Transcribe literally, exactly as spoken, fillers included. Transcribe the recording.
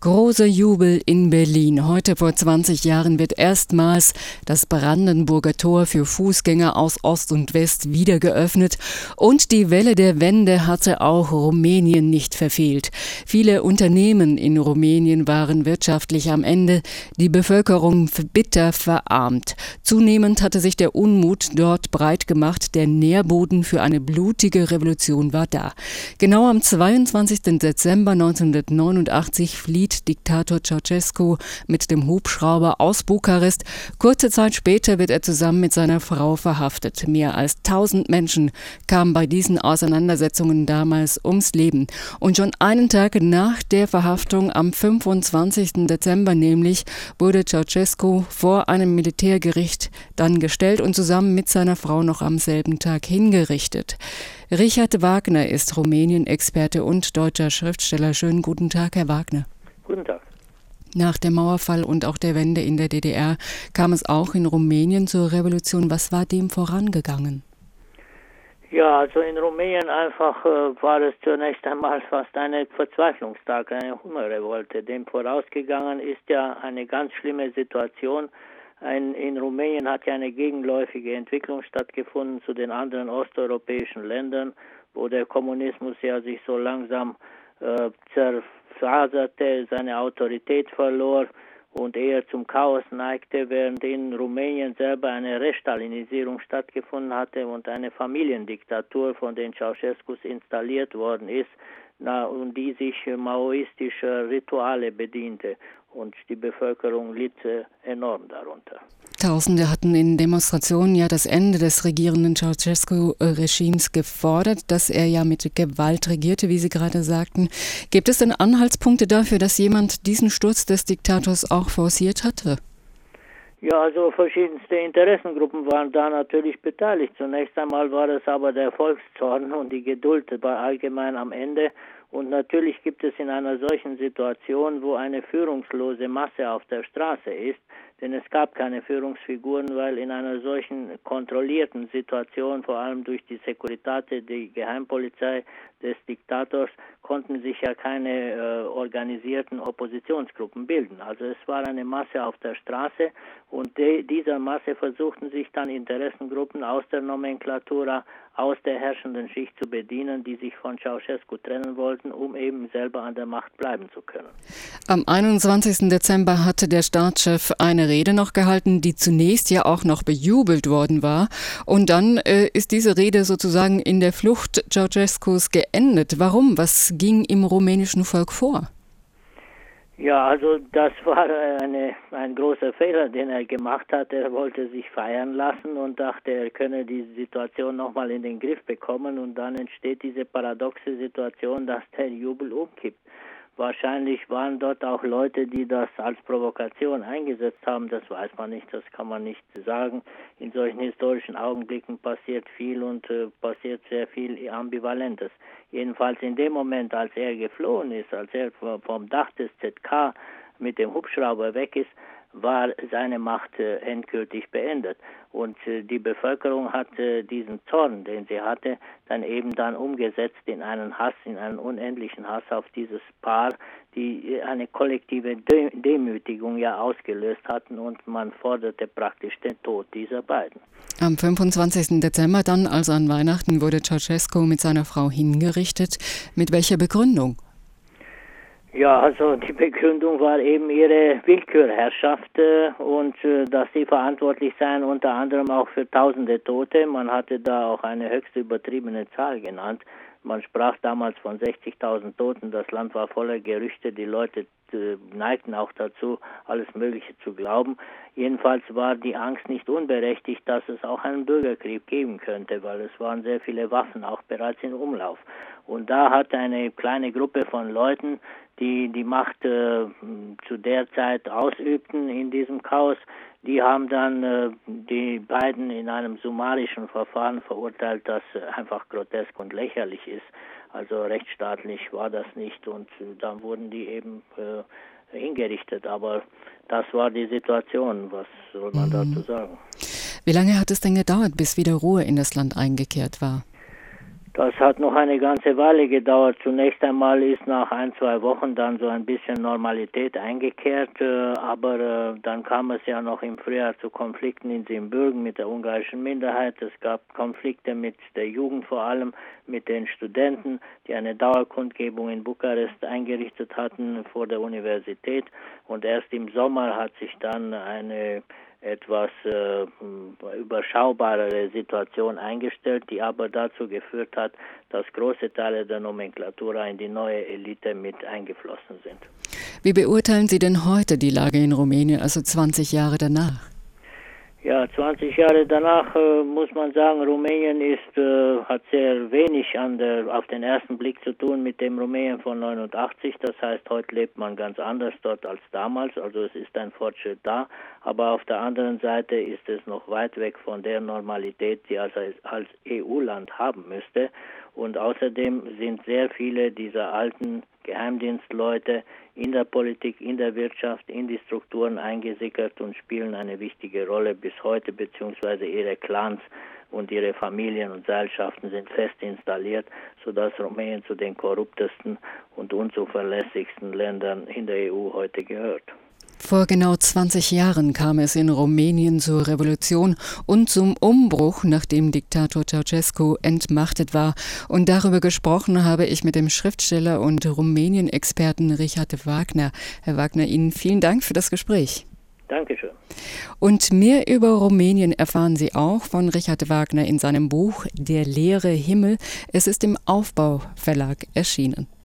Großer Jubel in Berlin. Heute vor zwanzig Jahren wird erstmals das Brandenburger Tor für Fußgänger aus Ost und West wieder geöffnet. Und die Welle der Wende hatte auch Rumänien nicht verfehlt. Viele Unternehmen in Rumänien waren wirtschaftlich am Ende, die Bevölkerung bitter verarmt. Zunehmend hatte sich der Unmut dort breit gemacht. Der Nährboden für eine blutige Revolution war da. Genau am zweiundzwanzigsten Dezember neunzehnhundertneunundachtzig flieht Diktator Ceausescu mit dem Hubschrauber aus Bukarest. Kurze Zeit später wird er zusammen mit seiner Frau verhaftet. Mehr als tausend Menschen kamen bei diesen Auseinandersetzungen damals ums Leben. Und schon einen Tag nach der Verhaftung, am fünfundzwanzigsten Dezember nämlich, wurde Ceausescu vor einem Militärgericht dann gestellt und zusammen mit seiner Frau noch am selben Tag hingerichtet. Richard Wagner ist Rumänien-Experte und deutscher Schriftsteller. Schönen guten Tag, Herr Wagner. Guten Tag. Nach dem Mauerfall und auch der Wende in der D D R kam es auch in Rumänien zur Revolution. Was war dem vorangegangen? Ja, also in Rumänien einfach äh, war es zunächst einmal fast eine Verzweiflungstag, eine Hungerrevolte. Dem vorausgegangen ist ja eine ganz schlimme Situation. Ein, in Rumänien hat ja eine gegenläufige Entwicklung stattgefunden zu den anderen osteuropäischen Ländern, wo der Kommunismus ja sich so langsam äh, zerfaserte, seine Autorität verlor und eher zum Chaos neigte, während in Rumänien selber eine Restalinisierung stattgefunden hatte und eine Familiendiktatur von den Ceausescus installiert worden ist, na, und die sich maoistischer Rituale bediente. Und die Bevölkerung litt äh, enorm darunter. Tausende hatten in Demonstrationen ja das Ende des regierenden Ceausescu-Regimes gefordert, dass er ja mit Gewalt regierte, wie Sie gerade sagten. Gibt es denn Anhaltspunkte dafür, dass jemand diesen Sturz des Diktators auch forciert hatte? Ja, also verschiedenste Interessengruppen waren da natürlich beteiligt. Zunächst einmal war es aber der Volkszorn und die Geduld war allgemein am Ende. Und natürlich gibt es in einer solchen Situation, wo eine führungslose Masse auf der Straße ist, denn es gab keine Führungsfiguren, weil in einer solchen kontrollierten Situation, vor allem durch die Securitate, die Geheimpolizei des Diktators, konnten sich ja keine äh, organisierten Oppositionsgruppen bilden. Also es war eine Masse auf der Straße und de, dieser Masse versuchten sich dann Interessengruppen aus der Nomenklatura, aus der herrschenden Schicht zu bedienen, die sich von Ceausescu trennen wollten, um eben selber an der Macht bleiben zu können. Am einundzwanzigsten Dezember hatte der Staatschef eine Rede noch gehalten, die zunächst ja auch noch bejubelt worden war. Und dann äh, ist diese Rede sozusagen in der Flucht Ceausescus geendet. Warum? Was ging im rumänischen Volk vor? Ja, also das war eine, ein großer Fehler, den er gemacht hat. Er wollte sich feiern lassen und dachte, er könne die Situation nochmal in den Griff bekommen. Und dann entsteht diese paradoxe Situation, dass der Jubel umkippt. Wahrscheinlich waren dort auch Leute, die das als Provokation eingesetzt haben. Das weiß man nicht, das kann man nicht sagen. In solchen historischen Augenblicken passiert viel und äh, passiert sehr viel Ambivalentes. Jedenfalls in dem Moment, als er geflohen ist, als er vom Dach des Z K mit dem Hubschrauber weg ist, war seine Macht äh, endgültig beendet. Und äh, die Bevölkerung hat äh, diesen Zorn, den sie hatte, dann eben dann umgesetzt in einen Hass, in einen unendlichen Hass auf dieses Paar, die eine kollektive De- Demütigung ja ausgelöst hatten und man forderte praktisch den Tod dieser beiden. Am fünfundzwanzigsten Dezember dann, also an Weihnachten, wurde Ceausescu mit seiner Frau hingerichtet. Mit welcher Begründung? Ja, also die Begründung war eben ihre Willkürherrschaft äh, und äh, dass sie verantwortlich seien unter anderem auch für tausende Tote. Man hatte da auch eine höchst übertriebene Zahl genannt. Man sprach damals von sechzigtausend Toten. Das Land war voller Gerüchte. Die Leute äh, neigten auch dazu, alles Mögliche zu glauben. Jedenfalls war die Angst nicht unberechtigt, dass es auch einen Bürgerkrieg geben könnte, weil es waren sehr viele Waffen auch bereits in Umlauf. Und da hat eine kleine Gruppe von Leuten, die die Macht äh, zu der Zeit ausübten in diesem Chaos, die haben dann äh, die beiden in einem summarischen Verfahren verurteilt, das äh, einfach grotesk und lächerlich ist. Also rechtsstaatlich war das nicht und äh, dann wurden die eben äh, hingerichtet. Aber das war die Situation. Was soll man mhm. dazu sagen? Wie lange hat es denn gedauert, bis wieder Ruhe in das Land eingekehrt war? Das hat noch eine ganze Weile gedauert. Zunächst einmal ist nach ein, zwei Wochen dann so ein bisschen Normalität eingekehrt, äh, aber äh, dann kam es ja noch im Frühjahr zu Konflikten in Siebenbürgen mit der ungarischen Minderheit. Es gab Konflikte mit der Jugend, vor allem mit den Studenten, die eine Dauerkundgebung in Bukarest eingerichtet hatten vor der Universität. Und erst im Sommer hat sich dann eine etwas äh, überschaubarere Situation eingestellt, die aber dazu geführt hat, dass große Teile der Nomenklatura in die neue Elite mit eingeflossen sind. Wie beurteilen Sie denn heute die Lage in Rumänien, also zwanzig Jahre danach? Ja, zwanzig Jahre danach äh, muss man sagen, Rumänien ist, äh, hat sehr wenig an der, auf den ersten Blick zu tun mit dem Rumänien von neunundachtzig. Das heißt, heute lebt man ganz anders dort als damals. Also es ist ein Fortschritt da. Aber auf der anderen Seite ist es noch weit weg von der Normalität, die es als, als E U-Land haben müsste. Und außerdem sind sehr viele dieser alten Geheimdienstleute in der Politik, in der Wirtschaft, in die Strukturen eingesickert und spielen eine wichtige Rolle bis heute, beziehungsweise ihre Clans und ihre Familien und Seilschaften sind fest installiert, sodass Rumänien zu den korruptesten und unzuverlässigsten Ländern in der E U heute gehört. Vor genau zwanzig Jahren kam es in Rumänien zur Revolution und zum Umbruch, nachdem Diktator Ceausescu entmachtet war. Und darüber gesprochen habe ich mit dem Schriftsteller und Rumänien-Experten Richard Wagner. Herr Wagner, Ihnen vielen Dank für das Gespräch. Dankeschön. Und mehr über Rumänien erfahren Sie auch von Richard Wagner in seinem Buch Der leere Himmel. Es ist im Aufbau Verlag erschienen.